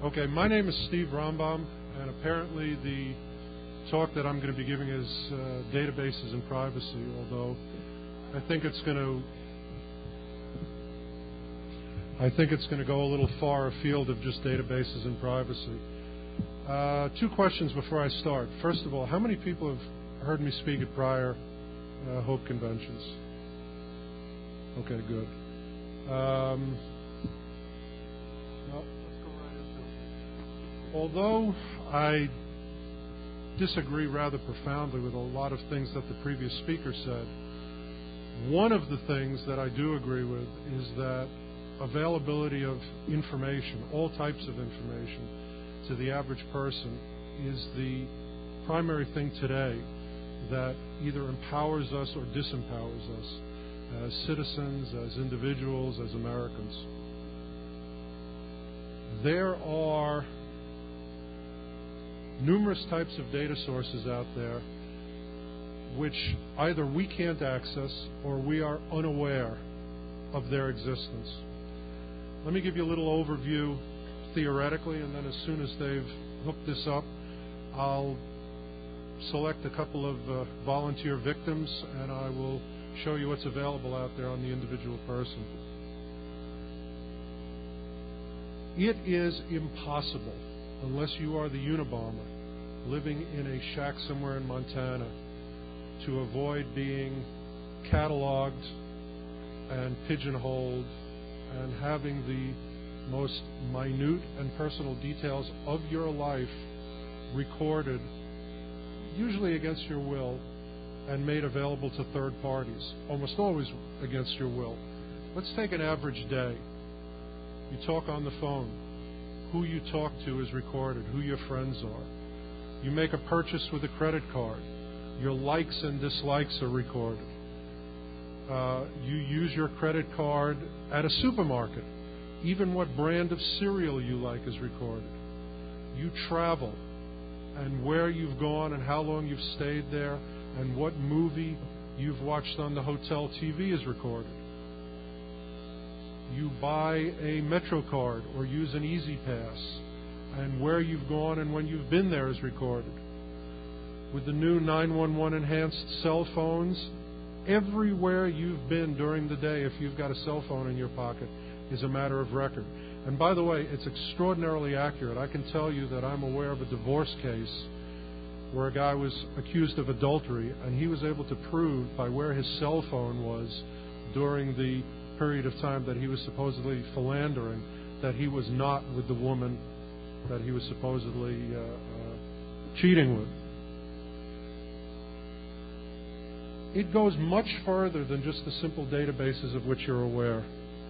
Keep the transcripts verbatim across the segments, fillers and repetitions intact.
Okay, my name is Steve Rombaum, and apparently the talk that I'm going to be giving is uh, databases and privacy, although I think it's going to I think it's going to go a little far afield of just databases and privacy. Uh, two questions before I start. First of all, how many people have heard me speak at prior uh, HOPE conventions? Okay, good. Um, well, let's go right into it. Although I disagree rather profoundly with a lot of things that the previous speaker said, one of the things that I do agree with is that availability of information, all types of information, to the average person is the primary thing today that either empowers us or disempowers us as citizens, as individuals, as Americans. There are numerous types of data sources out there which either we can't access or we are unaware of their existence. Let me give you a little overview theoretically, and then as soon as they've hooked this up, I'll select a couple of uh, volunteer victims, and I will show you what's available out there on the individual person. It is impossible, unless you are the Unabomber living in a shack somewhere in Montana, to avoid being cataloged and pigeonholed and having the most minute and personal details of your life recorded, usually against your will, and made available to third parties, almost always against your will. Let's take an average day. You talk on the phone. Who you talk to is recorded, who your friends are. You make a purchase with a credit card. Your likes and dislikes are recorded. Uh, you use your credit card at a supermarket. Even what brand of cereal you like is recorded. You travel, and where you've gone and how long you've stayed there and what movie you've watched on the hotel T V is recorded. You buy a Metro card or use an Easy Pass, and where you've gone and when you've been there is recorded. With the new nine one one enhanced cell phones, everywhere you've been during the day, if you've got a cell phone in your pocket, is a matter of record. And by the way, it's extraordinarily accurate. I can tell you that I'm aware of a divorce case where a guy was accused of adultery, and he was able to prove by where his cell phone was during the period of time that he was supposedly philandering that he was not with the woman that he was supposedly uh, uh, cheating with. It goes much further than just the simple databases of which you're aware.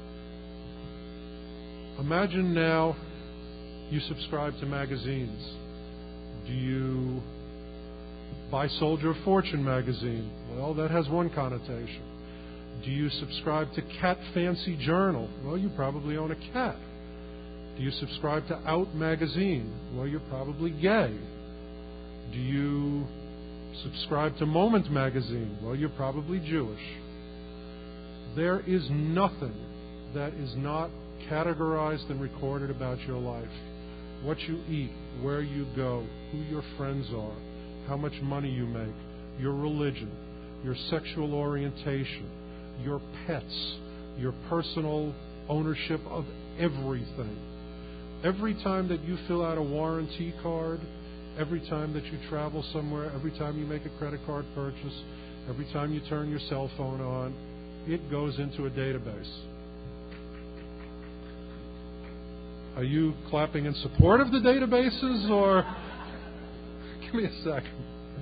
Imagine now you subscribe to magazines. Do you buy Soldier of Fortune magazine? Well, that has one connotation. Do you subscribe to Cat Fancy Journal? Well, you probably own a cat. Do you subscribe to Out magazine? Well, you're probably gay. Do you subscribe to Moment magazine? Well, you're probably Jewish. There is nothing that is not categorized and recorded about your life. What you eat, where you go, who your friends are, how much money you make, your religion, your sexual orientation, your pets, your personal ownership of everything. Every time that you fill out a warranty card, every time that you travel somewhere, every time you make a credit card purchase, every time you turn your cell phone on, it goes into a database. Are you clapping in support of the databases, or give me a second.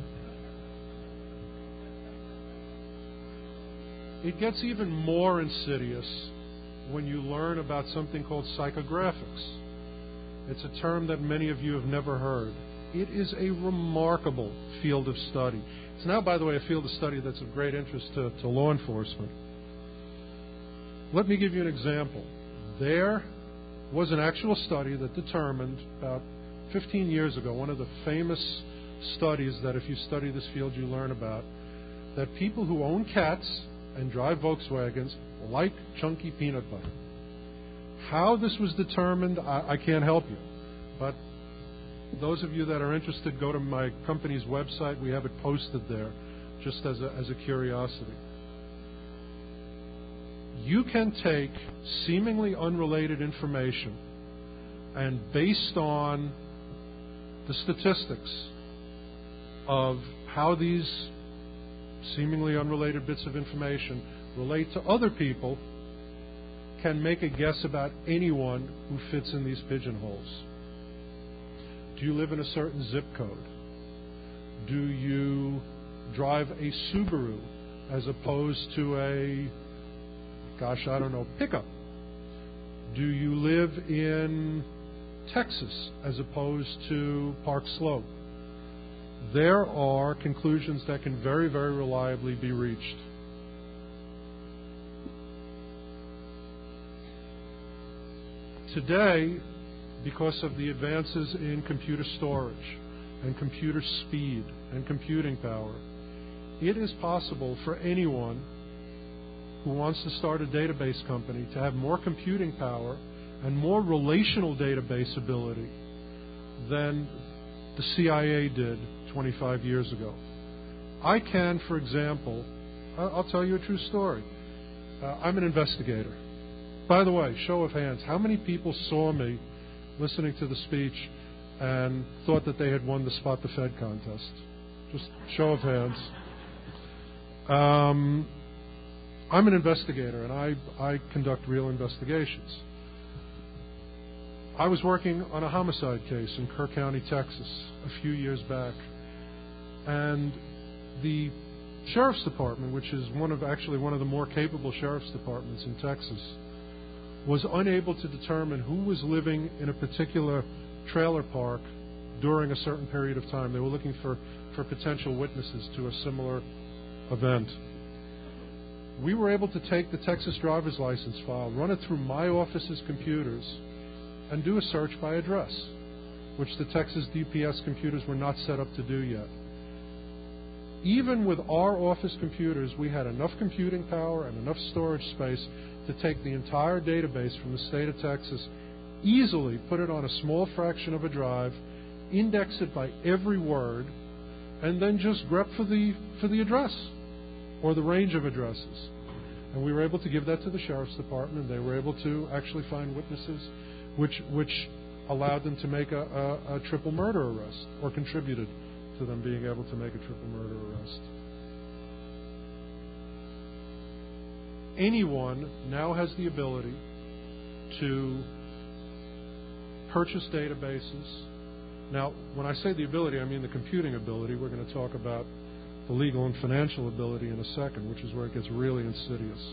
It gets even more insidious when you learn about something called psychographics. It's a term that many of you have never heard. It is a remarkable field of study. It's now, by the way, a field of study that's of great interest to, to law enforcement. Let me give you an example. There was an actual study that determined about fifteen years ago, one of the famous studies that if you study this field you learn about, that people who own cats and drive Volkswagens like chunky peanut butter. How this was determined, I, I can't help you. But those of you that are interested, go to my company's website. We have it posted there just as a, as a curiosity. You can take seemingly unrelated information and based on the statistics of how these seemingly unrelated bits of information relate to other people, can make a guess about anyone who fits in these pigeonholes. Do you live in a certain zip code? Do you drive a Subaru as opposed to a, gosh, I don't know, pickup? Do you live in Texas as opposed to Park Slope? There are conclusions that can very, very reliably be reached. Today, because of the advances in computer storage and computer speed and computing power, it is possible for anyone who wants to start a database company to have more computing power and more relational database ability than the C I A did twenty-five years ago. I can, for example, I'll tell you a true story. Uh, I'm an investigator. By the way, show of hands, how many people saw me listening to the speech and thought that they had won the Spot the Fed contest? Just show of hands. Um, I'm an investigator, and I, I conduct real investigations. I was working on a homicide case in Kerr County, Texas, a few years back, and the Sheriff's Department, which is one of actually one of the more capable Sheriff's Departments in Texas, was unable to determine who was living in a particular trailer park during a certain period of time. They were looking for, for potential witnesses to a similar event. We were able to take the Texas driver's license file, run it through my office's computers, and do a search by address, which the Texas D P S computers were not set up to do yet. Even with our office computers, we had enough computing power and enough storage space to take the entire database from the state of Texas, easily put it on a small fraction of a drive, index it by every word, and then just grep for the for the address or the range of addresses. And we were able to give that to the Sheriff's Department. They were able to actually find witnesses which which allowed them to make a, a, a triple murder arrest, or contributed to them being able to make a triple murder arrest. Anyone now has the ability to purchase databases. Now, when I say the ability, I mean the computing ability. We're going to talk about the legal and financial ability in a second, which is where it gets really insidious.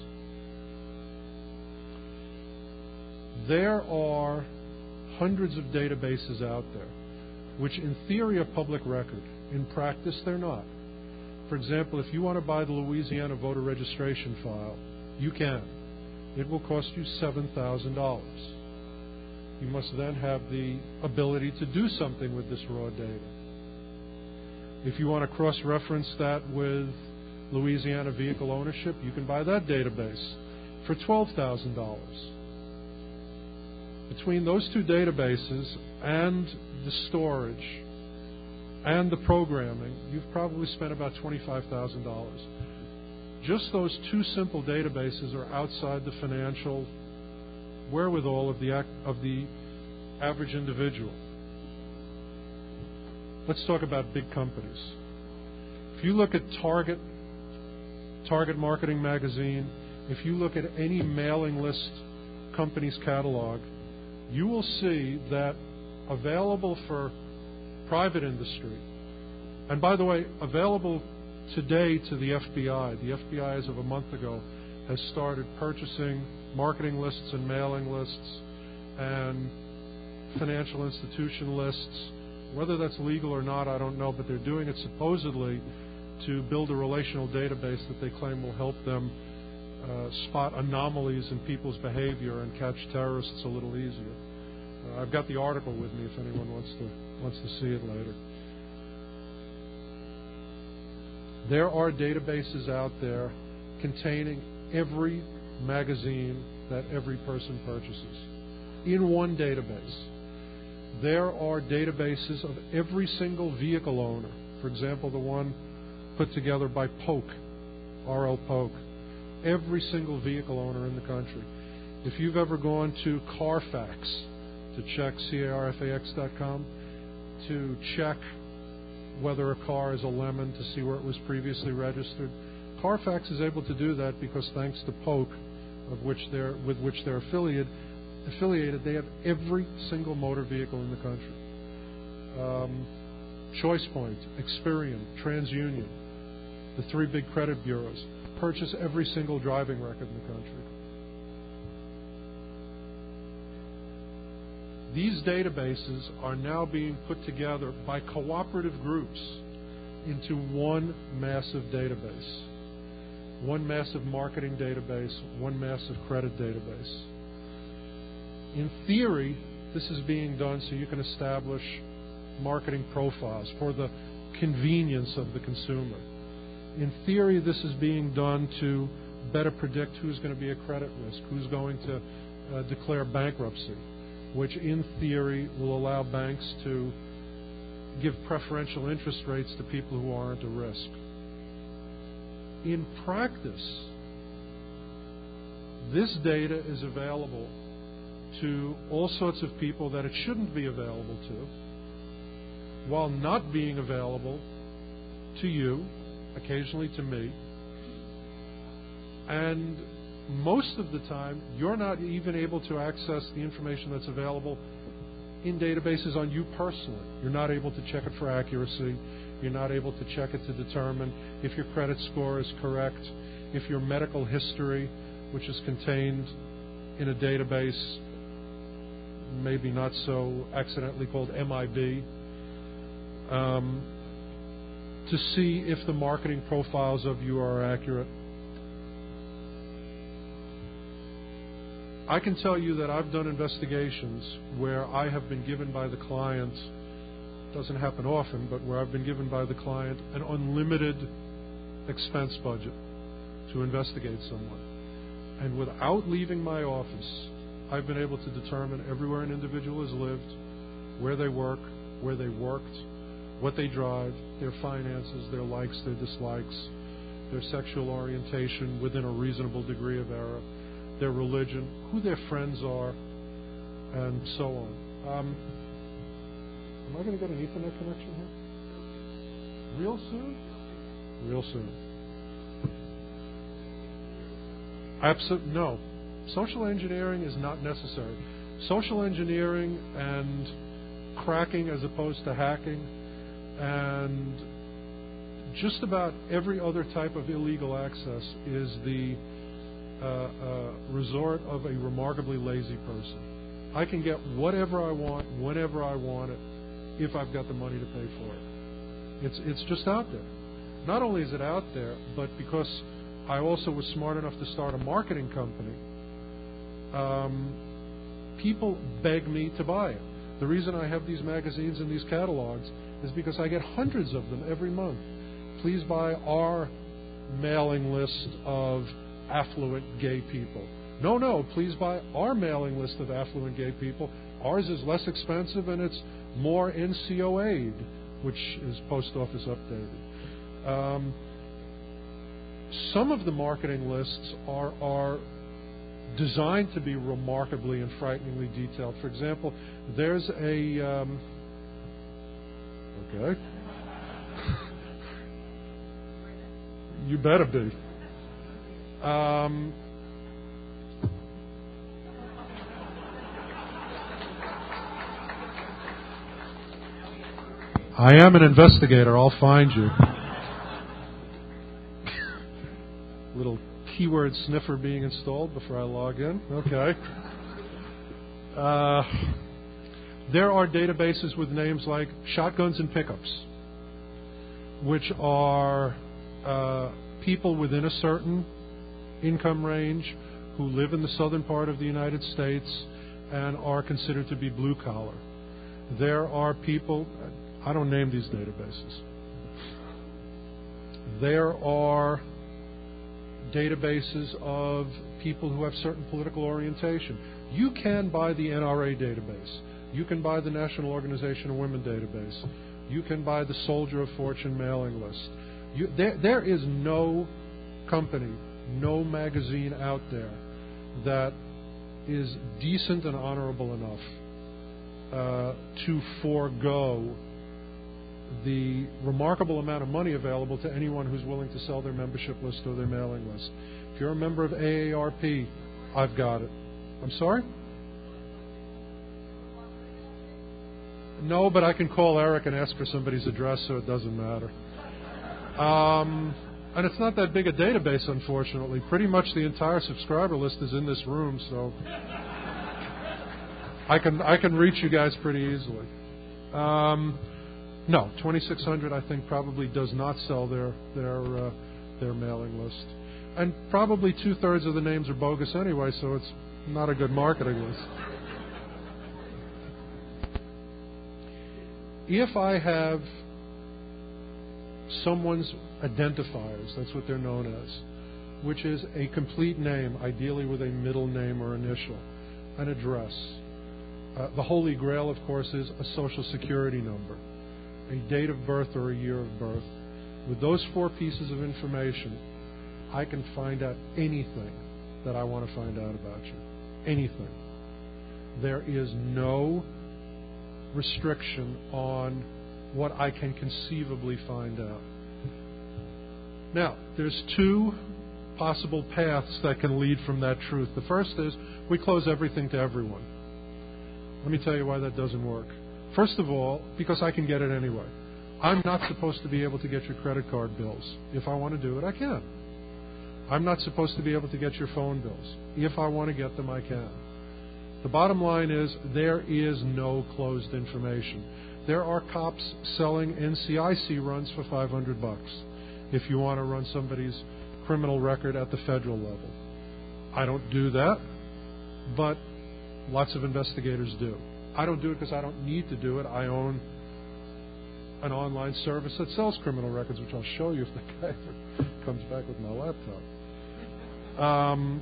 There are hundreds of databases out there, which in theory are public record. In practice, they're not. For example, if you want to buy the Louisiana voter registration file, you can. It will cost you seven thousand dollars. You must then have the ability to do something with this raw data. If you want to cross-reference that with Louisiana vehicle ownership, you can buy that database for twelve thousand dollars. Between those two databases and the storage and the programming, you've probably spent about twenty-five thousand dollars. Just those two simple databases are outside the financial wherewithal of the of the average individual. Let's talk about big companies. If you look at Target, Target Marketing Magazine, if you look at any mailing list company's catalog, you will see that available for private industry, and by the way, available today to the F B I. The F B I, as of a month ago, has started purchasing marketing lists and mailing lists and financial institution lists. Whether that's legal or not, I don't know, but they're doing it supposedly to build a relational database that they claim will help them uh, spot anomalies in people's behavior and catch terrorists a little easier. Uh, I've got the article with me if anyone wants to wants to see it later. There are databases out there containing every magazine that every person purchases in one database. There are databases of every single vehicle owner. For example, the one put together by Polk, R L Polk. Every single vehicle owner in the country. If you've ever gone to Carfax to check C A R F A X dot com to check whether a car is a lemon to see where it was previously registered, Carfax is able to do that because thanks to Polk, of which they're, with which they're affiliated, affiliated, they have every single motor vehicle in the country. Um, ChoicePoint, Experian, TransUnion, the three big credit bureaus, purchase every single driving record in the country. These databases are now being put together by cooperative groups into one massive database, one massive marketing database, one massive credit database. In theory, this is being done so you can establish marketing profiles for the convenience of the consumer. In theory, this is being done to better predict who's going to be a credit risk, who's going to uh, declare bankruptcy, which in theory will allow banks to give preferential interest rates to people who aren't a risk. In practice, this data is available to all sorts of people that it shouldn't be available to, while not being available to you, occasionally to me. And most of the time, you're not even able to access the information that's available in databases on you personally. You're not able to check it for accuracy. You're not able to check it to determine if your credit score is correct, if your medical history, which is contained in a database, maybe not so accidentally called M I B, um, to see if the marketing profiles of you are accurate. I can tell you that I've done investigations where I have been given by the client, doesn't happen often, but where I've been given by the client an unlimited expense budget to investigate someone. And without leaving my office, I've been able to determine everywhere an individual has lived, where they work, where they worked, what they drive, their finances, their likes, their dislikes, their sexual orientation within a reasonable degree of error, their religion, who their friends are, and so on. Um, am I going to get an Ethernet connection here? Real soon? Real soon. Absolutely no. Social engineering is not necessary. Social engineering and cracking as opposed to hacking and just about every other type of illegal access is the uh, uh, resort of a remarkably lazy person. I can get whatever I want, whenever I want it, if I've got the money to pay for it. It's, it's just out there. Not only is it out there, but because I also was smart enough to start a marketing company, um, people beg me to buy it. The reason I have these magazines and these catalogs is because I get hundreds of them every month. Please buy our mailing list of affluent gay people. No, no, please buy our mailing list of affluent gay people. Ours is less expensive and it's more N C O A'd, which is post office updated. Um, some of the marketing lists are, are designed to be remarkably and frighteningly detailed. For example, there's a... Um, okay. You better be. Um, I am an investigator. I'll find you. Little keyword sniffer being installed before I log in. Okay. Uh, there are databases with names like Shotguns and Pickups, which are uh, people within a certain income range who live in the southern part of the United States and are considered to be blue collar. There are people, I don't name these databases. There are databases of people who have certain political orientation. You can buy the N R A database. You can buy the National Organization of Women database. You can buy the Soldier of Fortune mailing list. You, there, there is no company, no magazine out there that is decent and honorable enough uh, to forego the remarkable amount of money available to anyone who's willing to sell their membership list or their mailing list. If you're a member of A A R P, I've got it. I'm sorry? No, but I can call Eric and ask for somebody's address, so it doesn't matter. Um, and it's not that big a database, unfortunately. Pretty much the entire subscriber list is in this room, so I can I can reach you guys pretty easily. Um, no, twenty-six hundred I think probably does not sell their their uh, their mailing list, and probably two thirds of the names are bogus anyway, so it's not a good marketing list. If I have someone's identifiers, that's what they're known as, which is a complete name, ideally with a middle name or initial, an address. Uh, the holy grail, of course, is a social security number, a date of birth or a year of birth. With those four pieces of information, I can find out anything that I want to find out about you. Anything. There is no restriction on what I can conceivably find out. Now, there's two possible paths that can lead from that truth. The first is we close everything to everyone. Let me tell you why that doesn't work. First of all, because I can get it anyway. I'm not supposed to be able to get your credit card bills. If I want to do it, I can. I'm not supposed to be able to get your phone bills. If I want to get them, I can. The bottom line is there is no closed information. There are cops selling N C I C runs for five hundred bucks if you want to run somebody's criminal record at the federal level. I don't do that, but lots of investigators do. I don't do it because I don't need to do it. I own an online service that sells criminal records, which I'll show you if the guy ever comes back with my laptop. Um,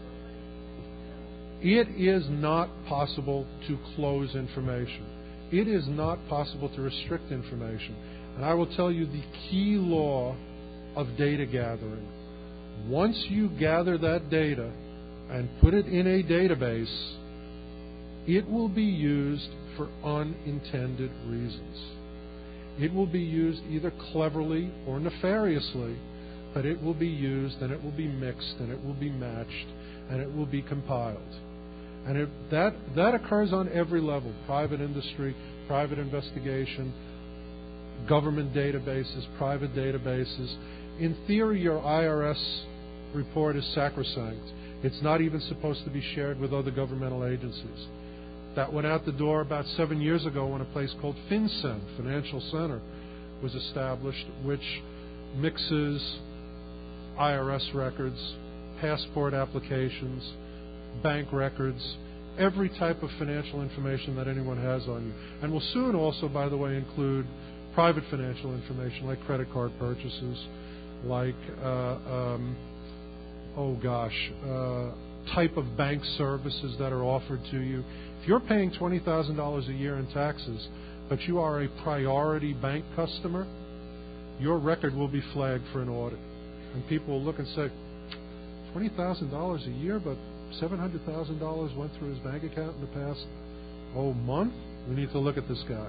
it is not possible to close information. It is not possible to restrict information. And I will tell you the key law of data gathering. Once you gather that data and put it in a database, it will be used for unintended reasons. It will be used either cleverly or nefariously, but it will be used and it will be mixed and it will be matched and it will be compiled. And it, that, that occurs on every level, private industry, private investigation, government databases, private databases. In theory, your I R S report is sacrosanct. It's not even supposed to be shared with other governmental agencies. That went out the door about seven years ago when a place called FinCEN, Financial Center, was established, which mixes I R S records, passport applications, bank records, every type of financial information that anyone has on you. And will soon also, by the way, include private financial information like credit card purchases, like, uh, um, oh gosh, uh, type of bank services that are offered to you. If you're paying twenty thousand dollars a year in taxes, but you are a priority bank customer, your record will be flagged for an audit. And people will look and say, twenty thousand dollars a year, but seven hundred thousand dollars went through his bank account in the past, oh, month? We need to look at this guy.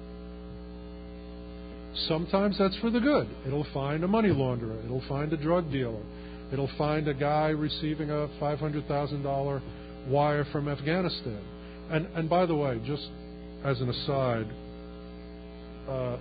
Sometimes that's for the good. It'll find a money launderer. It'll find a drug dealer. It'll find a guy receiving a five hundred thousand dollars wire from Afghanistan. And, and by the way, just as an aside, uh,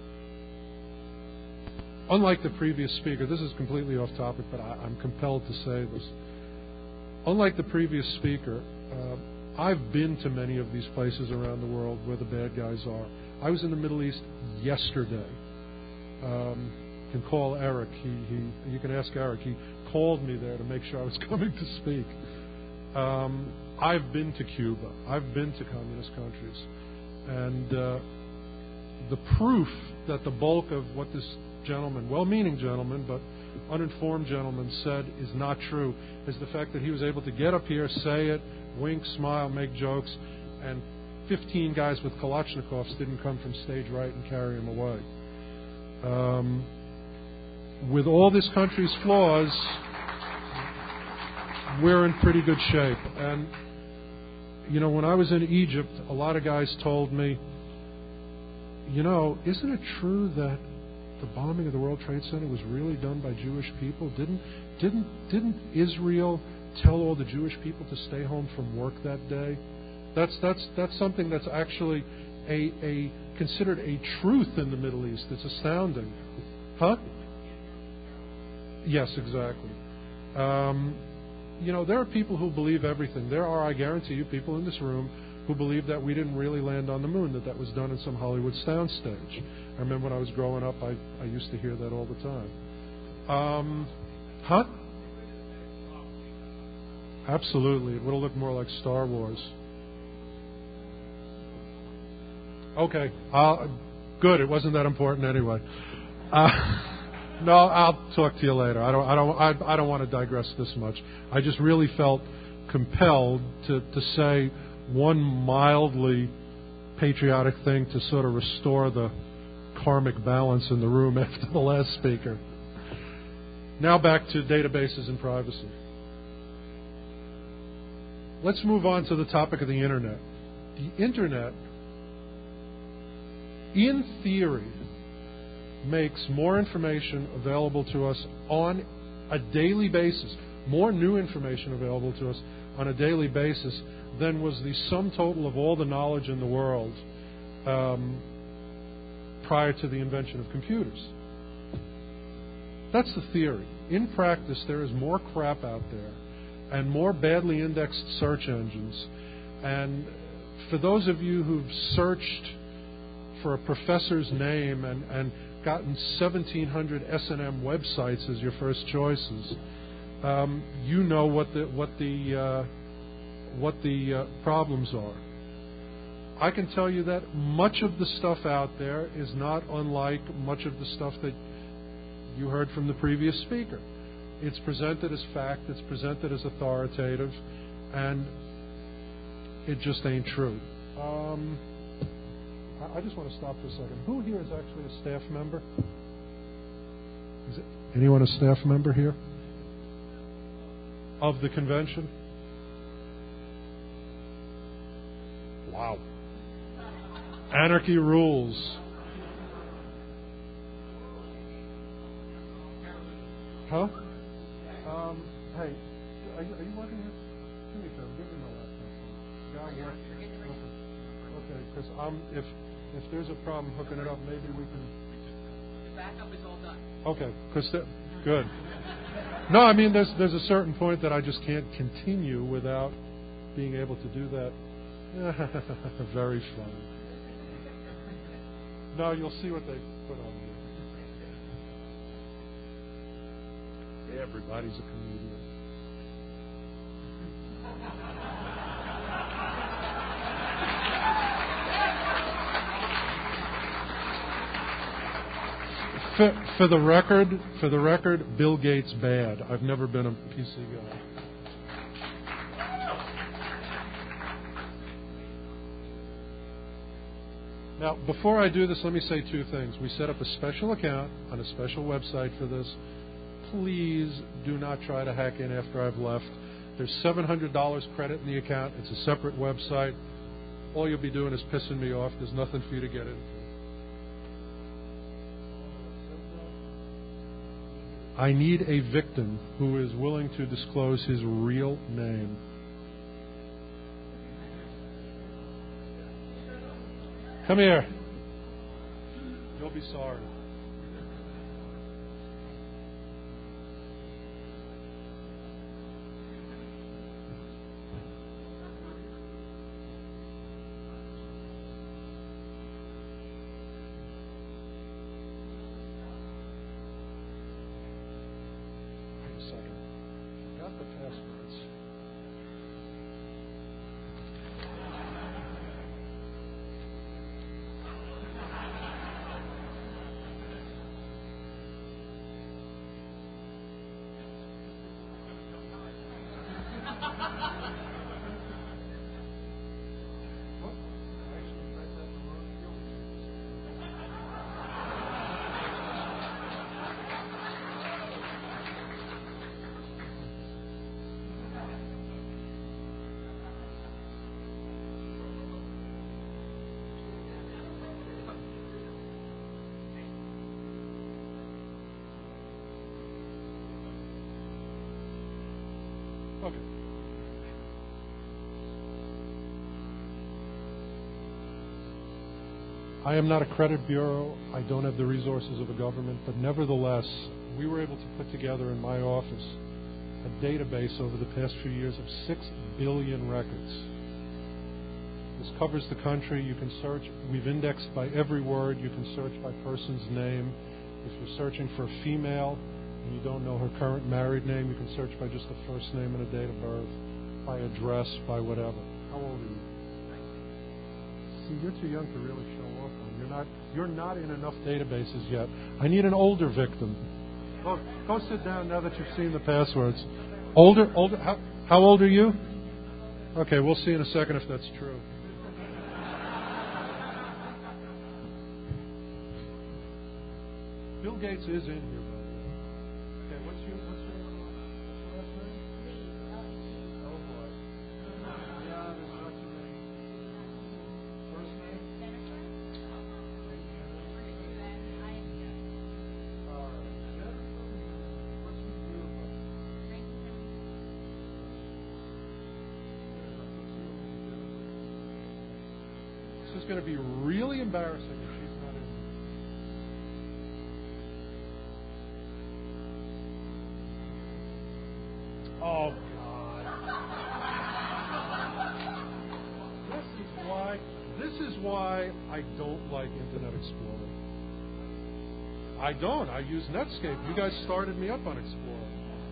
unlike the previous speaker, this is completely off topic, but I, I'm compelled to say this. Unlike the previous speaker, uh, I've been to many of these places around the world where the bad guys are. I was in the Middle East yesterday. Um, you can call Eric. He, he, you can ask Eric. He called me there to make sure I was coming to speak. Um, I've been to Cuba. I've been to communist countries. And uh, the proof that the bulk of what this gentleman, well-meaning gentleman, but uninformed gentleman said is not true is the fact that he was able to get up here, say it, wink, smile, make jokes, and fifteen guys with Kalashnikovs didn't come from stage right and carry him away. Um, with all this country's flaws, we're in pretty good shape. And, you know, when I was in Egypt, a lot of guys told me, you know, isn't it true that the bombing of the World Trade Center was really done by Jewish people? Didn't didn't didn't Israel tell all the Jewish people to stay home from work that day? That's that's that's something that's actually a a considered a truth in the Middle East. It's astounding. Huh? Yes, exactly. Um, you know, there are people who believe everything. There are, I guarantee you, people in this room who believe that we didn't really land on the moon, that that was done in some Hollywood soundstage. I remember when I was growing up, I, I used to hear that all the time. Um, huh? Absolutely. It would have looked more like Star Wars. Okay. Uh, good. It wasn't that important anyway. Uh, no, I'll talk to you later. I don't. I don't. I, I don't want to digress this much. I just really felt compelled to, to say one mildly patriotic thing to sort of restore the karmic balance in the room after the last speaker. Now back to databases and privacy. Let's move on to the topic of the Internet. The Internet, in theory, makes more information available to us on a daily basis, more new information available to us on a daily basis than was the sum total of all the knowledge in the world um, prior to the invention of computers. That's the theory. In practice, there is more crap out there and more badly indexed search engines. And for those of you who've searched for a professor's name and, and gotten seventeen hundred S and M websites as your first choices, um, you know what the what the uh, what the uh, problems are. I can tell you that much of the stuff out there is not unlike much of the stuff that you heard from the previous speaker. It's presented as fact, it's presented as authoritative, and it just ain't true. Um, I just want to stop for a second. Who here is actually a staff member? Is it anyone a staff member here of the convention? Wow. Anarchy rules. Huh? Um, hey, are you, are you working here? Give me a phone. Give me my laptop. Yeah, yeah. Okay, because I'm if if there's a problem hooking it up, maybe we can. The backup is all done. Okay, because good. No, I mean there's there's a certain point that I just can't continue without being able to do that. Very fun. No, you'll see what they put on here. Everybody's a comedian. For, for the record, for the record, Bill Gates bad. I've never been a P C guy. Now, before I do this, let me say two things. We set up a special account on a special website for this. Please do not try to hack in after I've left. There's seven hundred dollars credit in the account. It's a separate website. All you'll be doing is pissing me off. There's nothing for you to get into. I need a victim who is willing to disclose his real name. Come here. You'll be sorry. Okay. I am not a credit bureau. I don't have the resources of a government, but nevertheless, we were able to put together in my office a database over the past few years of six billion records. This covers the country. You can search. We've indexed by every word. You can search by person's name. If you're searching for a female and you don't know her current married name, you can search by just the first name and a date of birth, by address, by whatever. How old are you? See, you're too young to really show off on. You're not. You're not in enough databases yet. I need an older victim. Go, go sit down now that you've seen the passwords. Older, older. How, how old are you? Okay, we'll see in a second if that's true. Bill Gates is in here, by the way. Okay, what's your what's your, what's your last name? Oh boy. Yeah, there's lots of names. First name? This is going to be really embarrassing if she's not in. Oh God! This is why. This is why I don't like Internet Explorer. I don't. I use Netscape. You guys started me up on Explorer.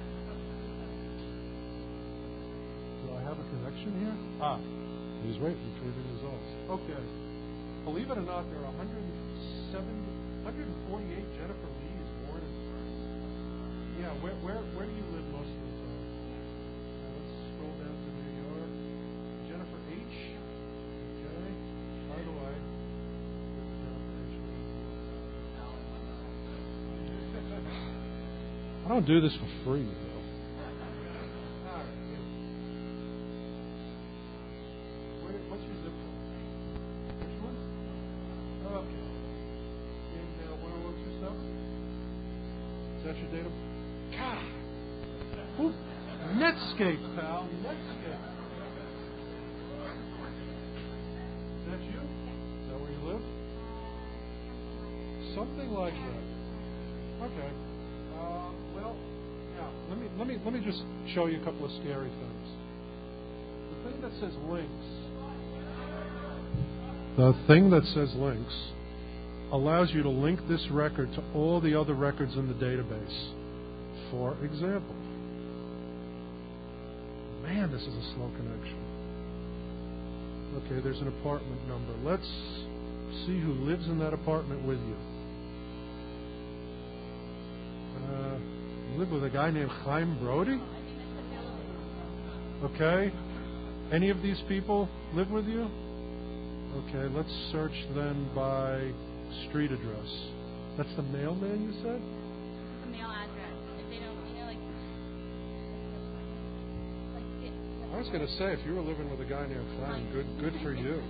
Do I have a connection here? Ah. He's right, retrieving results. Okay. Believe it or not, there are one hundred seventy, one hundred forty-eight Jennifer Lees born in. Yeah, where where where do you live most of the time? Now let's scroll down to New York. Jennifer H. Okay. By the way, I don't do this for free, though. What's your zip code? Which one? Okay. In uh, one oh one two seven? Is that your date of... God! Ooh. Netscape, pal. Netscape. Is that you? Is that where you live? Something like that. Okay. Uh, well, now, let me, let me, let me just show you a couple of scary things. The thing that says links... The thing that says links allows you to link this record to all the other records in the database. For example, man, this is a slow connection. Okay, there's an apartment number. Let's see who lives in that apartment with you. Uh, you live with a guy named Chaim Brody? Okay. Any of these people live with you? Okay, let's search then by street address. That's the mailman, you said? It's a mail address. If they don't, you know, like, like it, I was going to say, if you were living with a guy named Klein, good, good for you.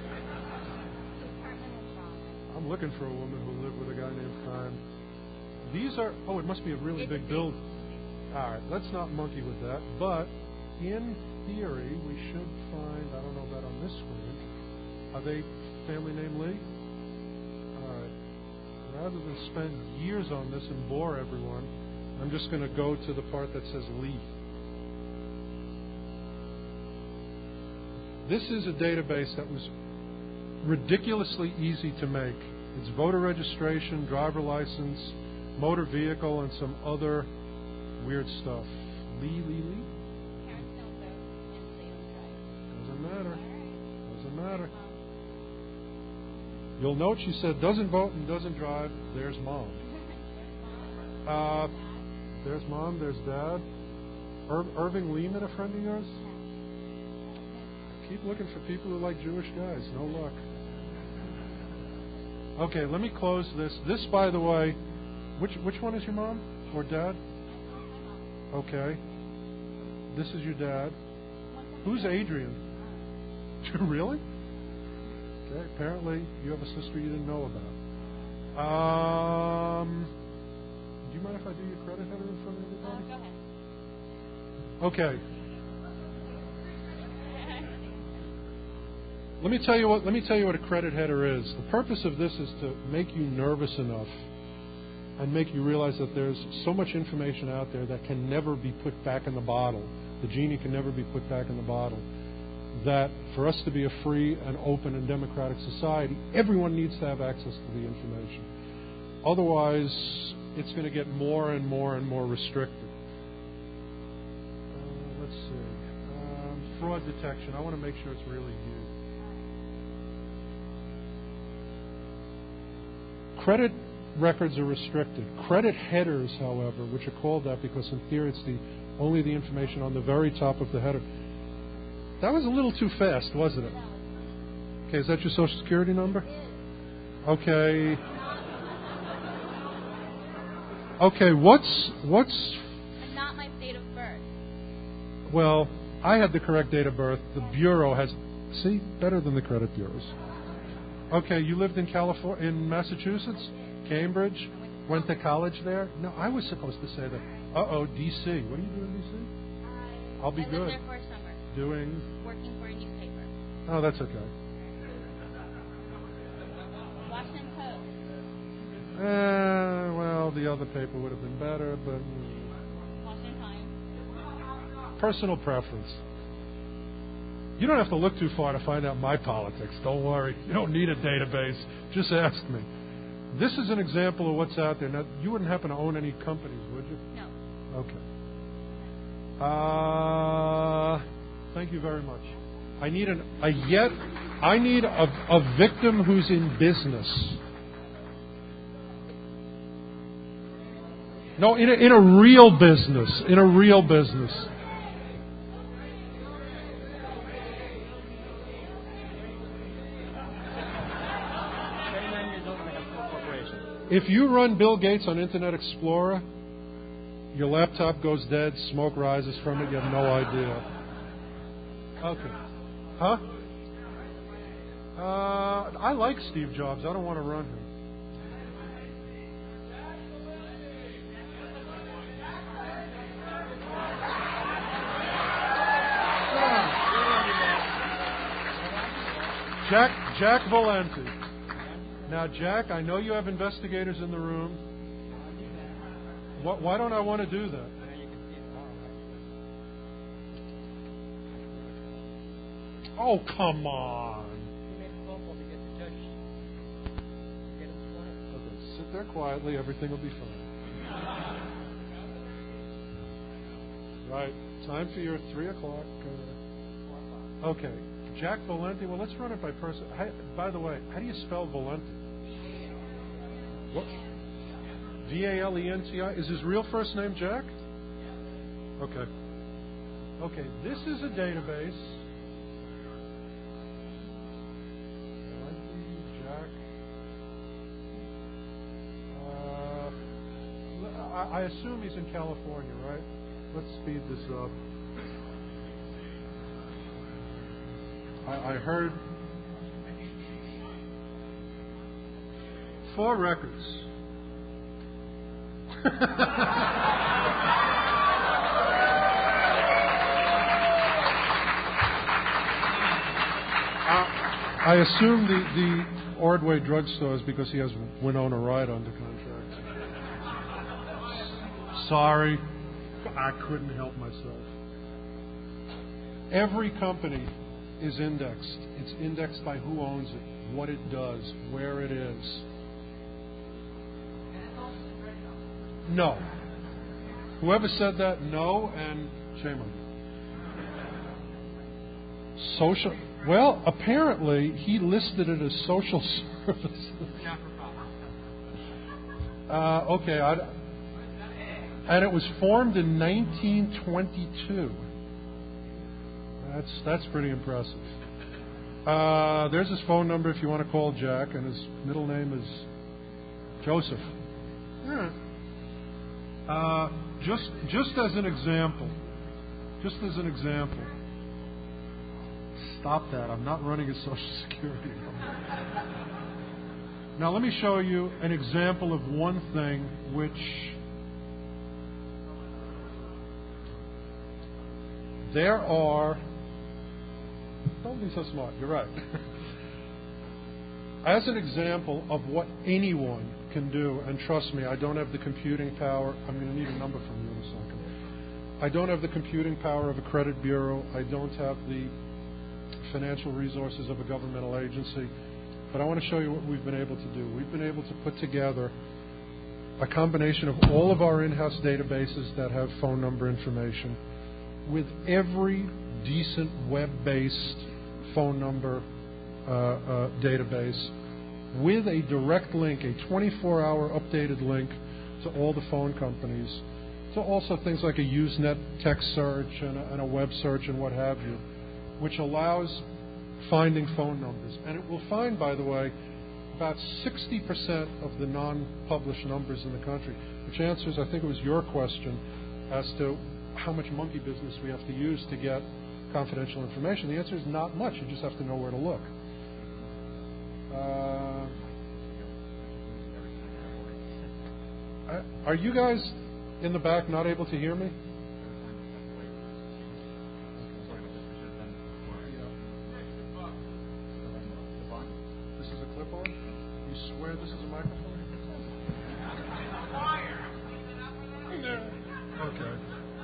I'm looking for a woman who lived with a guy named Klein. These are, oh, it must be a really big building. All right, let's not monkey with that. But in theory, we should find, I don't know about on this screen, are they family name Lee? All right. Rather than spend years on this and bore everyone, I'm just going to go to the part that says Lee. This is a database that was ridiculously easy to make. It's voter registration, driver license, motor vehicle, and some other weird stuff. Lee, Lee, Lee? parents don't vote and they don't drive. Doesn't matter. All right. Doesn't matter. Um, You'll note she said doesn't vote and doesn't drive. There's mom. Uh, there's mom. There's dad. Ir- Irving Lehman, a friend of yours? Keep looking for people who like Jewish guys. No luck. Okay, let me close this. This, by the way, which which one is your mom or dad? Okay. This is your dad. Who's Adrian? Really? Okay, apparently you have a sister you didn't know about. Um, do you mind if I do your credit header in front of uh, everybody? go ahead. Okay. let me tell you what. Let me tell you what a credit header is. The purpose of this is to make you nervous enough and make you realize that there's so much information out there that can never be put back in the bottle. The genie can never be put back in the bottle. That for us to be a free and open and democratic society, everyone needs to have access to the information. Otherwise, it's going to get more and more and more restricted. Uh, let's see. Um, fraud detection. I want to make sure it's really you. Credit records are restricted. Credit headers, however, which are called that because in theory it's the only the information on the very top of the header. That was a little too fast, wasn't it? Okay, is that your Social Security number? Okay. Okay, what's what's But not my date of birth. well, I had the correct date of birth. The Bureau has see, better than the credit bureaus. Okay, you lived in California in Massachusetts? Cambridge? Went to college there? No, I was supposed to say that. Uh-oh, D C. What are you doing in D C? I'll be I lived good. there for a summer, Doing... working for a newspaper. Oh, that's okay. Washington Post. Eh, well, the other paper would have been better, but... Washington Times. Personal preference. You don't have to look too far to find out my politics. Don't worry. You don't need a database. Just ask me. This is an example of what's out there. Now, you wouldn't happen to own any companies, would you? No. Okay. Uh, thank you very much. I need an, a yet. I need a, a victim who's in business. No, in a, in a real business. In a real business. If you run Bill Gates on Internet Explorer, your laptop goes dead, smoke rises from it, you have no idea. Okay. Huh? Uh, I like Steve Jobs. I don't want to run him. Jack, Jack Valenti. Now, Jack, I know you have investigators in the room. What, why don't I want to do that? Oh, come on. Okay, sit there quietly. Everything will be fine. Right. Time for your three o'clock. Uh, okay. Jack Valenti. Well, let's run it by person. How, by the way, how do you spell Valenti? What? V A L E N T I? Is his real first name Jack? Okay. Okay, this is a database. Jack. Uh, I, I assume he's in California, right? Let's speed this up. I, I heard four records. I assume the, the Ordway drugstore is because he has Winona Ryder under contract. Sorry, I couldn't help myself. Every company is indexed. It's indexed by who owns it, what it does, where it is. No. Whoever said that, no, and shame on you. Social. Well, apparently he listed it as social services. Uh, okay, I, and it was formed in nineteen twenty-two. That's that's pretty impressive. Uh, there's his phone number if you want to call Jack, and his middle name is Joseph. Yeah. Uh, just just as an example, just as an example. Stop that! I'm not running a Social Security number. Now let me show you an example of one thing which there are. Don't be so smart. You're right. as an example of what anyone can do, and trust me, I don't have the computing power. I'm going to need a number from you in a second. I don't have the computing power of a credit bureau. I don't have the financial resources of a governmental agency. But I want to show you what we've been able to do. We've been able to put together a combination of all of our in-house databases that have phone number information with every decent web-based phone number uh, uh, database with a direct link, a twenty-four hour updated link to all the phone companies, to also things like a Usenet text search and a, and a web search and what have you, which allows finding phone numbers. And it will find, by the way, about sixty percent of the non-published numbers in the country, which answers, I think it was your question, as to how much monkey business we have to use to get confidential information. The answer is not much. You just have to know where to look. Uh, are you guys in the back not able to hear me? This is a clip-on? You swear this is a microphone? Okay.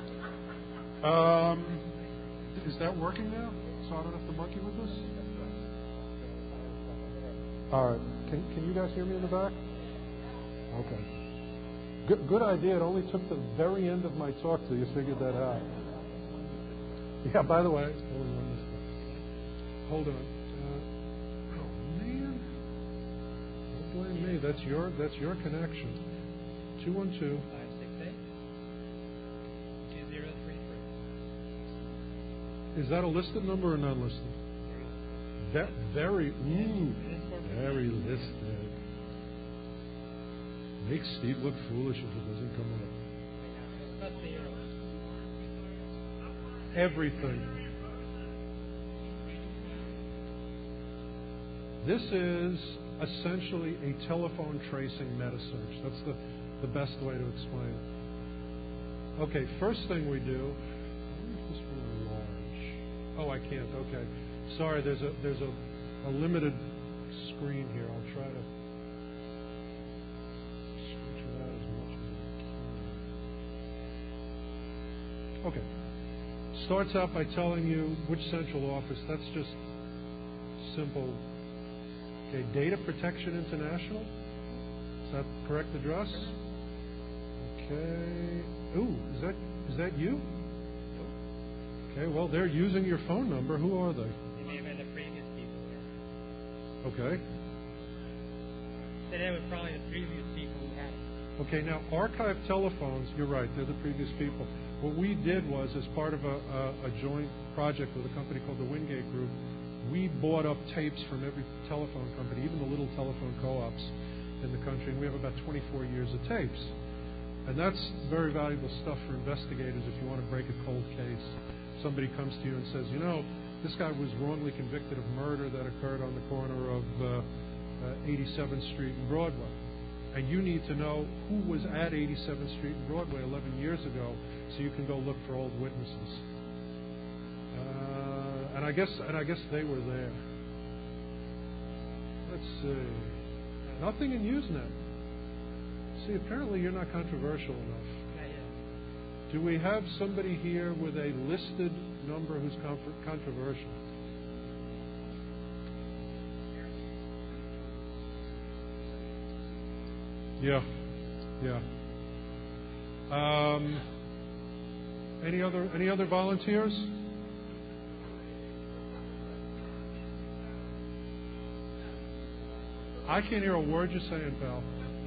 Um, is that working now? So I don't have to monkey with this? All right. Can, can you guys hear me in the back? Okay. Good, good idea. It only took the very end of my talk till you figured that out. Yeah, by the way, hold on. Hold on. Uh, oh, man. Don't blame me. That's your, that's your connection. two one two. five six eight two zero three three. Is that a listed number or non-listed? That very, ooh, very listed. Makes Steve look foolish if it doesn't come up. Everything. This is essentially a telephone tracing meta search. That's the, the best way to explain it. Okay, first thing we do. This one large. Oh, I can't. Okay. Sorry, there's a there's a, a limited screen here. I'll try to switch it out as much as I can. Okay. Starts out by telling you which central office. That's just simple. Okay, Data Protection International. Is that the correct address? Okay. Ooh, is that is that you? Okay, well, they're using your phone number. Who are they? They may have been the previous people here. Okay. So they were probably the previous people who had it. Okay, now archive telephones, you're right, they're the previous people. What we did was, as part of a, a, a joint project with a company called the Wingate Group, we bought up tapes from every telephone company, even the little telephone co-ops in the country, and we have about twenty-four years of tapes. And that's very valuable stuff for investigators if you want to break a cold case. Somebody comes to you and says, you know, this guy was wrongly convicted of murder that occurred on the corner of uh, uh, eighty-seventh Street and Broadway. And you need to know who was at eighty-seventh Street and Broadway eleven years ago so you can go look for old witnesses. Uh, and I guess and I guess they were there. Let's see. Nothing in Usenet. See, apparently you're not controversial enough. Not yet. Do we have somebody here with a listed number who's conf- controversial? Yeah, yeah. Um, any other any other volunteers? I can't hear a word you're saying, pal.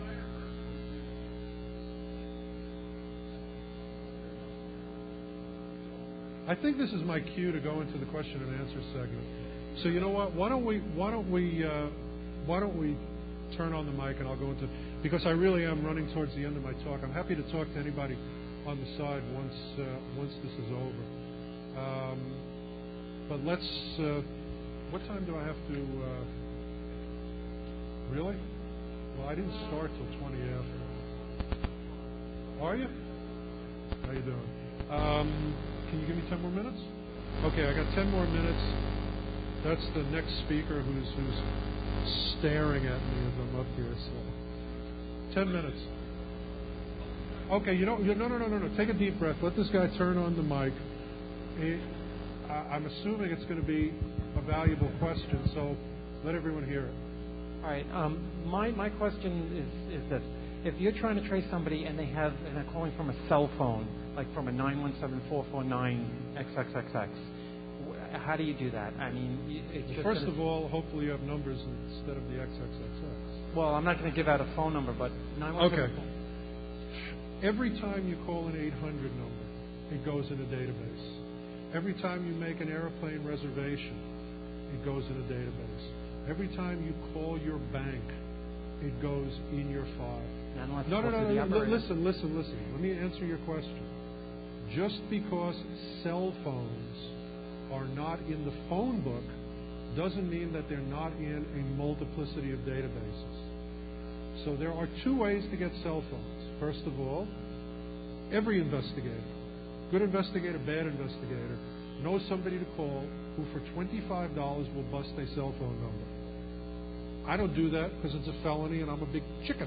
I think this is my cue to go into the question and answer segment. So you know what? Why don't we why don't we uh, why don't we turn on the mic and I'll go into, because I really am running towards the end of my talk. I'm happy to talk to anybody on the side once uh, once this is over. Um, but let's. Uh, what time do I have to? Uh, really? Well, I didn't start till twenty after. Are you? How you doing? Um, Can you give me ten more minutes? Okay, I got ten more minutes. that's the next speaker who's who's staring at me as I'm up here. So, ten minutes. Okay, you don't. You, no, no, no, no, no. Take a deep breath. Let this guy turn on the mic. He, I, I'm assuming it's going to be a valuable question, so let everyone hear it. All right. Um, my my question is is this: if you're trying to trace somebody and they have and they're calling from a cell phone, like from a nine one seven four four nine X X X X, how do you do that? I mean, it's just first gonna, of all, hopefully you have numbers instead of the X X X X. Well, I'm not going to give out a phone number, but nine one seven. Okay. Every time you call an eight hundred number, it goes in a database. Every time you make an airplane reservation, it goes in a database. Every time you call your bank, it goes in your file. No, no, no, no, no, no. Listen, listen, listen. Let me answer your question. Just because cell phones are not in the phone book doesn't mean that they're not in a multiplicity of databases. So there are two ways to get cell phones. First of all, every investigator, good investigator, bad investigator, knows somebody to call who for twenty-five dollars will bust a cell phone number. I don't do that because it's a felony and I'm a big chicken.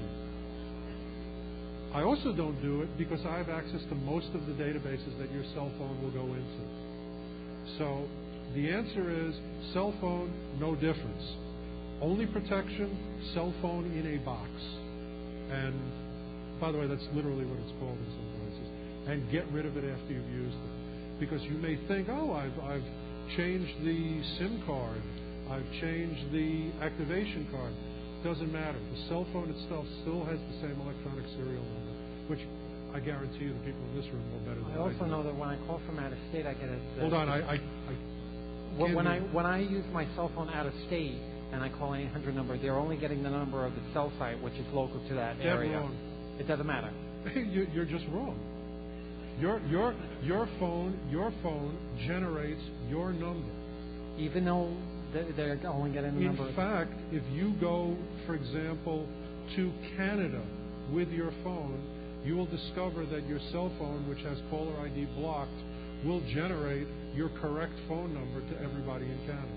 I also don't do it because I have access to most of the databases that your cell phone will go into. So the answer is cell phone, no difference. Only protection, cell phone in a box. And by the way, that's literally what it's called in some places. And get rid of it after you've used it. Because you may think, oh, I've, I've changed the SIM card. I've changed the activation card. Doesn't matter. The cell phone itself still has the same electronic serial number, which I guarantee you the people in this room know better than I I also do. know that when I call from out of state, I get a... Hold on, I... I, I when, when I when I use my cell phone out of state and I call an eight hundred number, they're only getting the number of the cell site, which is local to that Dead area. wrong. It doesn't matter. You, you're just wrong. Your your your phone your phone generates your number. Even though they're only getting the In number. In fact, if you go, for example, to Canada with your phone, you will discover that your cell phone, which has caller I D blocked, will generate your correct phone number to everybody in Canada.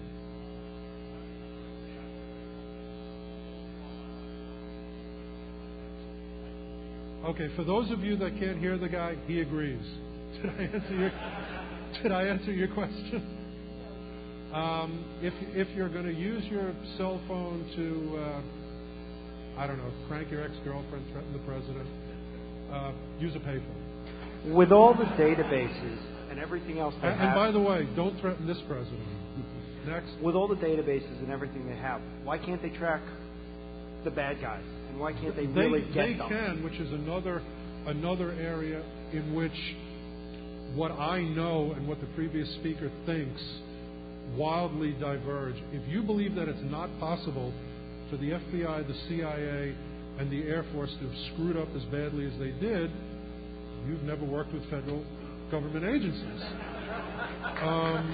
Okay, for those of you that can't hear the guy, he agrees. Did I answer your Did I answer your question? Um, if if you're going to use your cell phone to, uh, I don't know, crank your ex-girlfriend, threaten the president, uh, use a payphone. With all the databases and everything else they and, have... And by the way, don't threaten this president. Next. With all the databases and everything they have, why can't they track the bad guys? And why can't they, they really get they them? They can, which is another another area in which what I know and what the previous speaker thinks wildly diverge. If you believe that it's not possible for the F B I, the C I A, and the Air Force to have screwed up as badly as they did, you've never worked with federal government agencies. Um,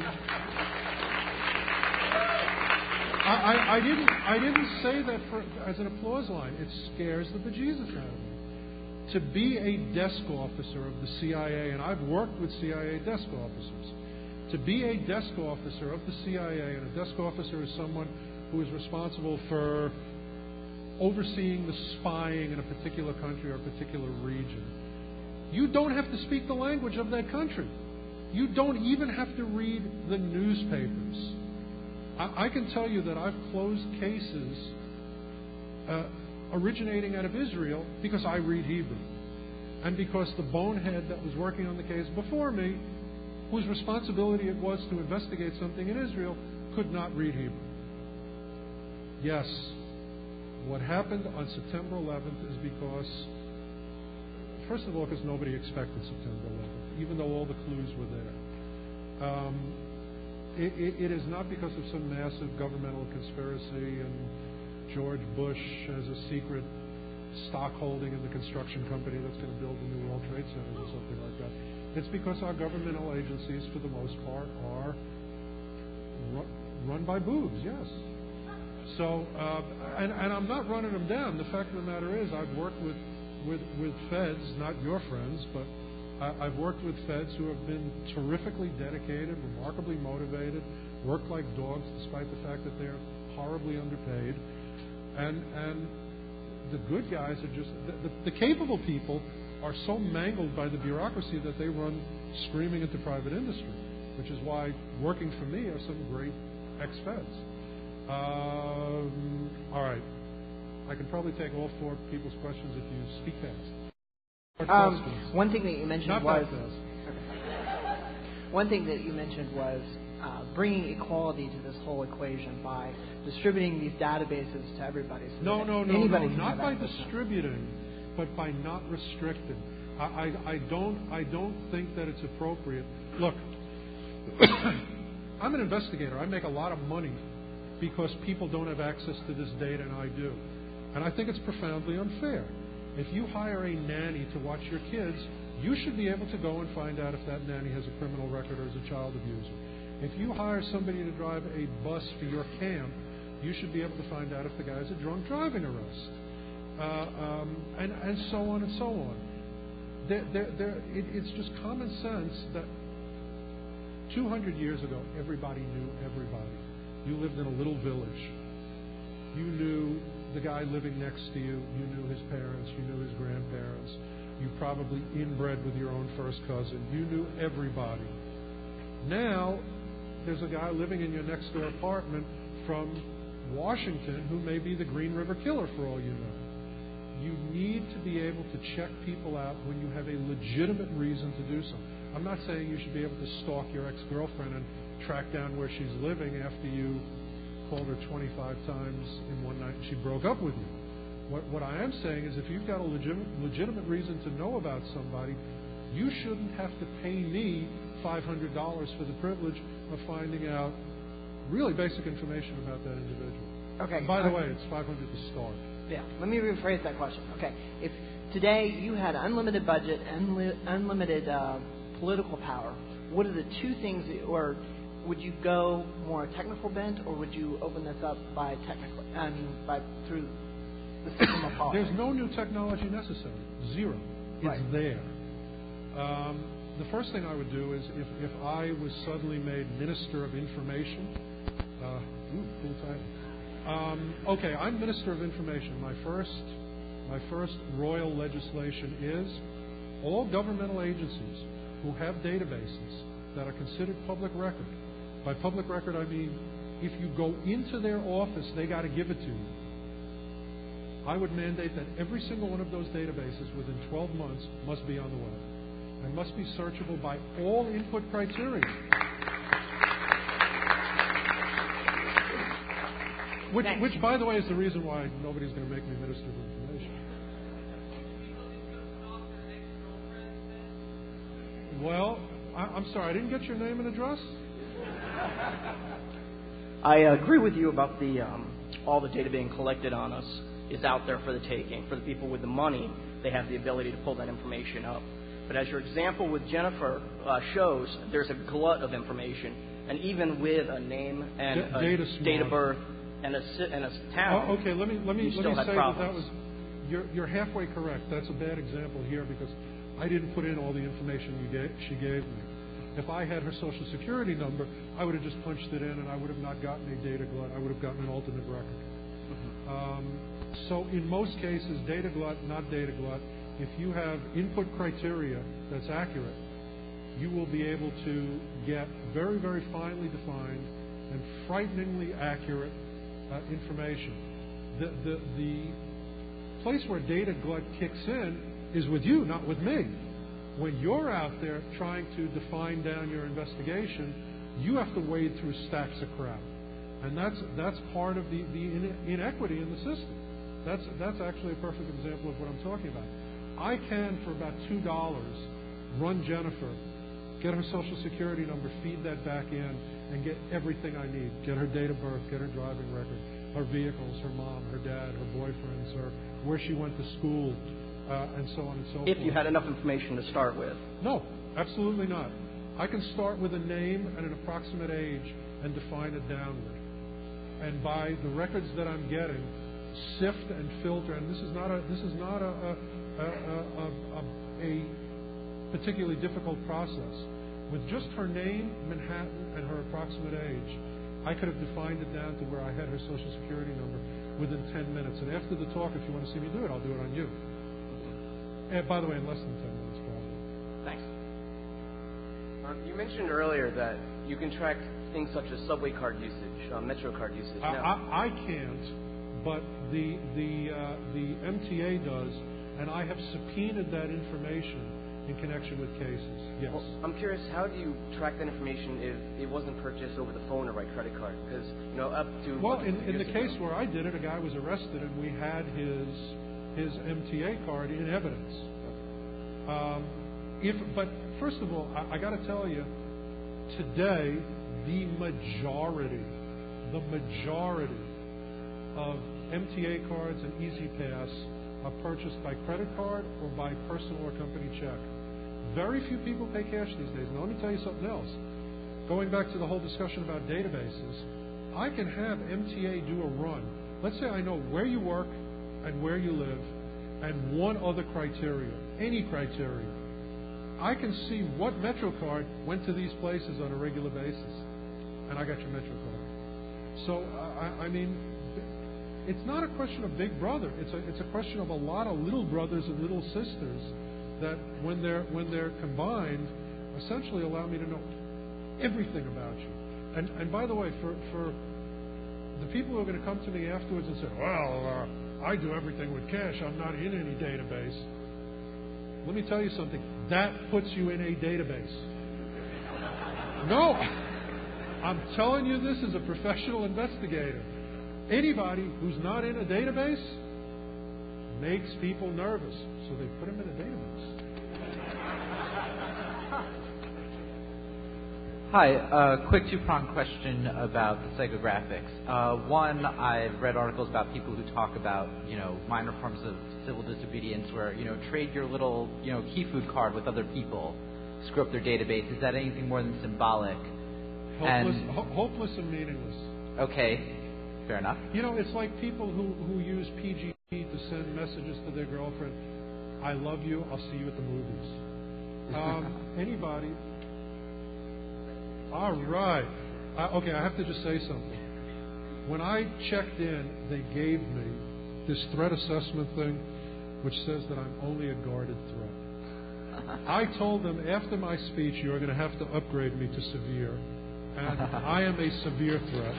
I, I, I didn't. I didn't say that for, as an applause line. It scares the bejesus out of me. To be a desk officer of the C I A, and I've worked with C I A desk officers. To be a desk officer of the C I A, and a desk officer is someone who is responsible for overseeing the spying in a particular country or a particular region. You don't have to speak the language of that country. You don't even have to read the newspapers. I, I can tell you that I've closed cases uh, originating out of Israel because I read Hebrew. And because the bonehead that was working on the case before me, whose responsibility it was to investigate something in Israel, could not read Hebrew. Yes, what happened on September eleventh is because, first of all, because nobody expected September eleventh, even though all the clues were there. Um, it, it, it is not because of some massive governmental conspiracy and George Bush has a secret stock holding in the construction company that's going to build the new World Trade Centers or something like that. It's because our governmental agencies, for the most part, are run, run by boobs, yes. So, uh, and, and I'm not running them down. The fact of the matter is I've worked with, with, with feds, not your friends, but I, I've worked with feds who have been terrifically dedicated, remarkably motivated, work like dogs despite the fact that they're horribly underpaid. And and the good guys are just, the, the, the capable people are so mangled by the bureaucracy that they run screaming into private industry, which is why working for me are some great ex-feds. Um, all right. I can probably take all four people's questions if you speak fast. Um, one thing that you mentioned Not was... that fast. Okay. One thing that you mentioned was uh, bringing equality to this whole equation by distributing these databases to everybody. So No, that no, no, anybody no. can Not have by access to them. distributing, but by not restricting. I, I, I don't, I don't think that it's appropriate. Look, I'm an investigator. I make a lot of money because people don't have access to this data and I do. And I think it's profoundly unfair. If you hire a nanny to watch your kids, you should be able to go and find out if that nanny has a criminal record or is a child abuser. If you hire somebody to drive a bus for your camp, you should be able to find out if the guy has a drunk driving arrest. Uh, um, and, and so on and so on. They're, they're, they're, it, it's just common sense that two hundred years ago, everybody knew everybody. You lived in a little village. You knew the guy living next to you. You knew his parents. You knew his grandparents. You probably inbred with your own first cousin. You knew everybody. Now, there's a guy living in your next door apartment from Washington who may be the Green River Killer for all you know. You need to be able to check people out when you have a legitimate reason to do so. I'm not saying you should be able to stalk your ex-girlfriend and track down where she's living after you called her twenty-five times in one night and she broke up with you. What, what I am saying is if you've got a legitimate, legitimate reason to know about somebody, you shouldn't have to pay me five hundred dollars for the privilege of finding out really basic information about that individual. Okay. And by the uh, way, it's five hundred dollars to start. Yeah. Let me rephrase that question. Okay. If today you had unlimited budget, unli- unlimited uh, political power, what are the two things, that, or would you go more technical bent, or would you open this up by technical, I mean, by through the system of politics? There's no new technology necessary. Zero. It's Right. there. Um, the first thing I would do is if, if I was suddenly made Minister of Information, uh, ooh, cool title. Um, okay, I'm Minister of Information. My first, my first royal legislation is all governmental agencies who have databases that are considered public record. By public record, I mean if you go into their office, they got to give it to you. I would mandate that every single one of those databases within twelve months must be on the web and must be searchable by all input criteria. Which, which, by the way, is the reason why nobody's going to make me Minister of Information. Well, I, I'm sorry, I didn't get your name and address? I agree with you about the um, all the data being collected on us is out there for the taking. For the people with the money, they have the ability to pull that information up. But as your example with Jennifer uh, shows, there's a glut of information, and even with a name and D- a data date smog. of birth and a ci- and a town, Oh, okay, let me let me you let still me have say problems. that that was you're you're halfway correct. That's a bad example here because I didn't put in all the information you gave, she gave me. If I had her social security number, I would have just punched it in and I would have not gotten a data glut. I would have gotten an alternate record. Mm-hmm. Um, so in most cases, data glut, not data glut. If you have input criteria that's accurate, you will be able to get very, very finely defined and frighteningly accurate uh, information. The, the, the place where data glut kicks in is with you, not with me. When you're out there trying to define down your investigation, you have to wade through stacks of crap. And that's that's part of the, the inequity in the system. That's that's actually a perfect example of what I'm talking about. I can, for about two dollars, run Jennifer, get her social security number, feed that back in, and get everything I need. Get her date of birth, get her driving record, her vehicles, her mom, her dad, her boyfriends, her where she went to school, uh, and so on and so forth. if you had enough information to start with. No, absolutely not. I can start with a name and an approximate age and define it downward. And by the records that I'm getting, sift and filter. And this is not a this is not a a a, a, a, a particularly difficult process. With just her name, Manhattan, and her approximate age, I could have defined it down to where I had her Social Security number within ten minutes. And after the talk, if you want to see me do it, I'll do it on you. And by the way, in less than ten minutes, probably. Thanks. Um, you mentioned earlier that you can track things such as subway card usage, uh, Metro card usage. I, Now, I, I can't, but the the uh, the M T A does, and I have subpoenaed that information in connection with cases. Yes. well, I'm curious, how do you track that information if it wasn't purchased over the phone or by credit card? Because, you know, up to... Well, up in, to in the years case ago- where I did it, a guy was arrested, and we had his his M T A card in evidence. Um, if, but first of all, I, I got to tell you, today the majority, the majority of M T A cards and Easy Pass are purchased by credit card or by personal or company check. Very few people pay cash these days. Now, let me tell you something else. Going back to the whole discussion about databases, I can have M T A do a run. Let's say I know where you work and where you live and one other criteria, any criteria. I can see what MetroCard went to these places on a regular basis, and I got your MetroCard. So, I, I mean, it's not a question of Big Brother. It's a it's a question of a lot of little brothers and little sisters that, when they're when they're combined, essentially allow me to know everything about you. And and by the way, for for the people who are going to come to me afterwards and say, "Well, uh, I do everything with cash. I'm not in any database." Let me tell you something. That puts you in a database. No, I'm telling you this as a professional investigator. Anybody who's not in a database makes people nervous, so they put them in a database. Hi, uh, quick two-pronged question about the psychographics. Uh, one, I've read articles about people who talk about, you know, minor forms of civil disobedience where, you know, trade your little, you know, key food card with other people, screw up their database. Is that anything more than symbolic? Hopeless, And, ho- hopeless and meaningless. okay, fair enough. You know, it's like people who, who use P G to send messages to their girlfriend. I love you. I'll see you at the movies. Um, anybody... All right. Uh, okay, I have to just say something. When I checked in, they gave me this threat assessment thing, which says that I'm only a guarded threat. I told them after my speech, you're going to have to upgrade me to severe, and I am a severe threat.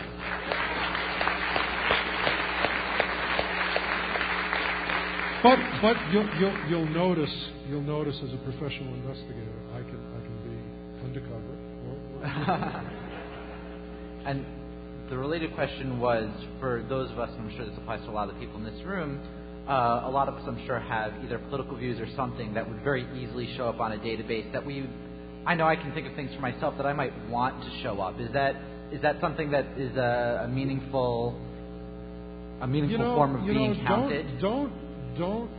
But but you'll you'll you'll notice you'll notice as a professional investigator, I can I can be undercover. And the related question was, for those of us, and I'm sure this applies to a lot of the people in this room, uh, a lot of us, I'm sure, have either political views or something that would very easily show up on a database that we, I know I can think of things for myself that I might want to show up. Is that is that something that is a, a meaningful, a meaningful you know, form of you being know, counted? Don't don't don't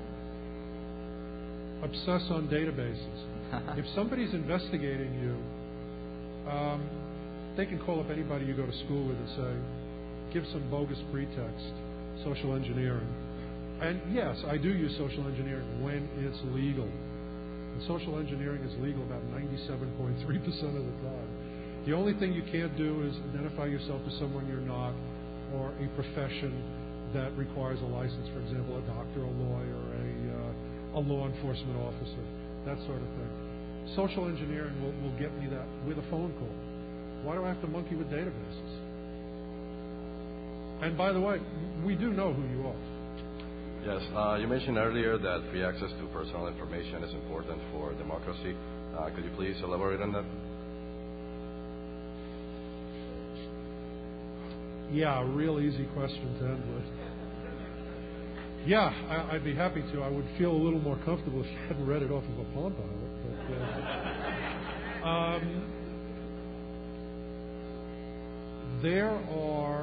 obsess on databases. If somebody's investigating you, Um, they can call up anybody you go to school with and say, give some bogus pretext, social engineering. And yes, I do use social engineering when it's legal. And social engineering is legal about ninety-seven point three percent of the time. The only thing you can't do is identify yourself as someone you're not, or a profession that requires a license, for example, a doctor, a lawyer, a, uh, a law enforcement officer, that sort of thing. Social engineering will, will get me that with a phone call. Why do I have to monkey with databases? And by the way, we do know who you are. Yes, uh, you mentioned earlier that free access to personal information is important for democracy. Uh, could you please elaborate on that? Yeah, a real easy question to end with. Yeah, I, I'd be happy to. I would feel a little more comfortable if you hadn't read it off of a Palm Pilot. But, uh, um, there are,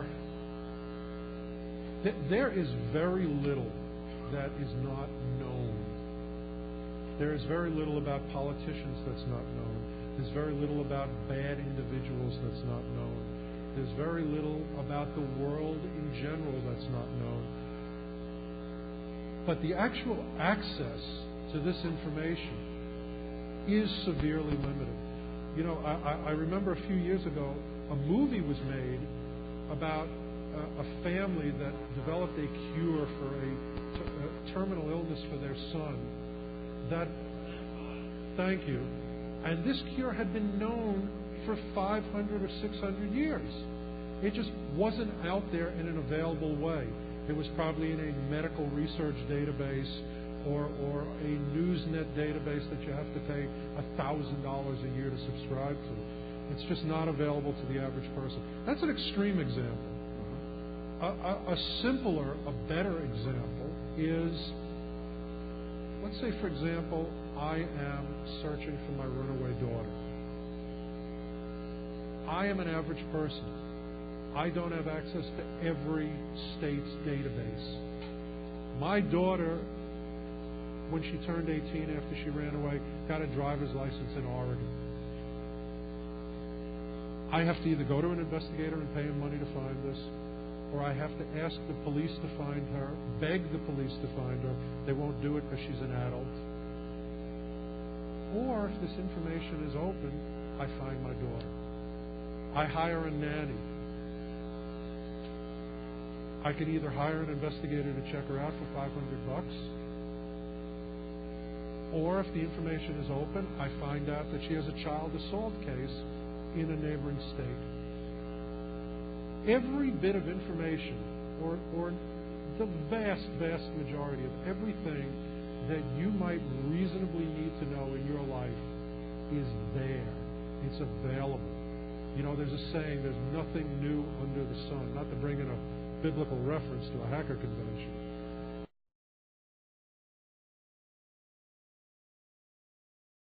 th- there is very little that is not known. There is very little about politicians that's not known. There's very little about bad individuals that's not known. There's very little about the world in general that's not known. But the actual access to this information is severely limited. You know, I, I remember a few years ago, a movie was made about a, a family that developed a cure for a, t- a terminal illness for their son. That, thank you. And this cure had been known for five hundred or six hundred years. It just wasn't out there in an available way. It was probably in a medical research database or, or a Newsnet database that you have to pay one thousand dollars a year to subscribe to. It's just not available to the average person. That's an extreme example. A, a, a simpler, a better example is, let's say, for example, I am searching for my runaway daughter. I am an average person. I don't have access to every state's database. My daughter, when she turned eighteen after she ran away, got a driver's license in Oregon. I have to either go to an investigator and pay him money to find this, or I have to ask the police to find her, beg the police to find her. They won't do it because she's an adult. Or if this information is open, I find my daughter. I hire a nanny. I can either hire an investigator to check her out for five hundred bucks, or if the information is open, I find out that she has a child assault case in a neighboring state. Every bit of information, or, or the vast, vast majority of everything that you might reasonably need to know in your life is there. It's available. You know, there's a saying, there's nothing new under the sun. Not to bring in a biblical reference to a hacker convention.